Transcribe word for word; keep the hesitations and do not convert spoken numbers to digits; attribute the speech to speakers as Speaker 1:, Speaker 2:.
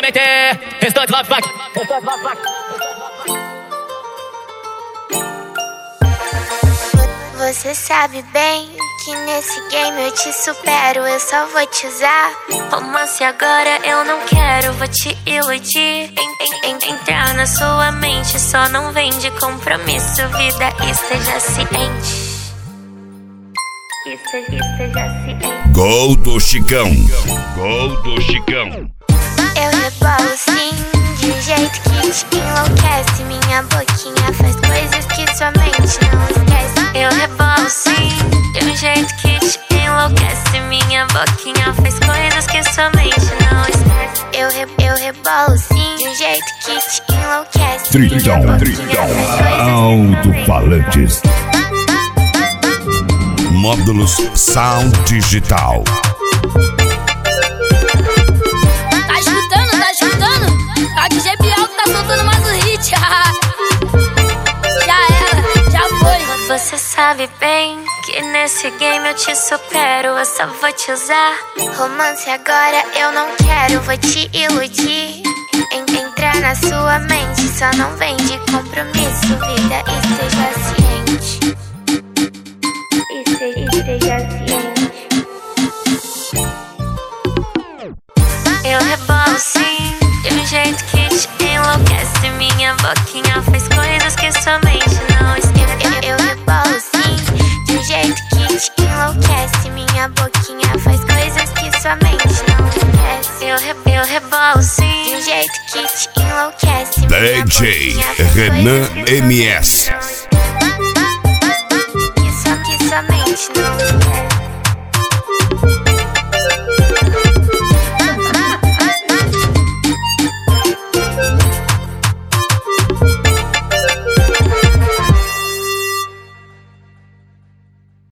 Speaker 1: meter. Restante love back.
Speaker 2: Você sabe bem que nesse game eu te supero, eu só vou te usar. Romance agora eu não quero, vou te iludir. En en en entrar na sua mente, só não vem de compromisso. Vida, esteja ciente. Esteja, esteja ciente.
Speaker 3: Gol do Chicão. Gol do Chicão.
Speaker 2: Eu rebolo sim, de um jeito que te enlouquece. Minha boquinha faz coisas que sua mente não esquece. Eu rebolo sim, de um jeito que te enlouquece. Minha boquinha faz coisas que sua mente não esquece. Eu, re eu rebolo sim, de um jeito que te enlouquece.
Speaker 3: Tritão, Tritão, alto-falantes. Módulos Sound Digital.
Speaker 4: Tá escutando, tá escutando? A D J Bial que tá soltando mais um hit. Já era, já foi.
Speaker 2: Você sabe bem que nesse game eu te supero, eu só vou te usar. Romance agora eu não quero, vou te iludir. En entrar na sua mente, só não vem de compromisso. Vida, esteja ciente. Esteja, esteja ciente. Eu rebolo sim, de um jeito que te enlouquece. Minha boquinha faz coisas que sua mente não esquece. Eu, eu rebolo sim, de um jeito que te enlouquece. Minha boquinha faz coisas que sua mente não esquece. Eu, re, eu rebolo sim, de um jeito que te enlouquece.
Speaker 3: D J Renan M S.
Speaker 2: Que sua, que sua mente não esquece.